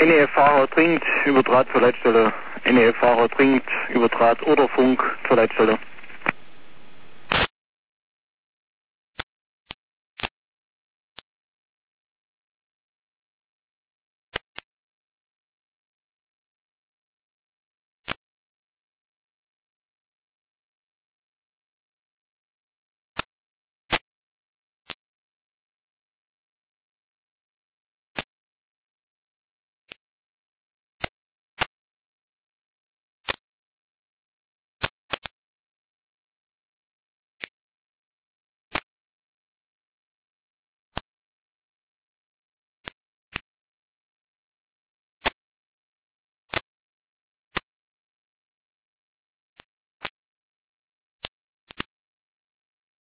NEF-Fahrer dringend über Draht zur Leitstelle. NEF-Fahrer dringend über Draht oder Funk zur Leitstelle.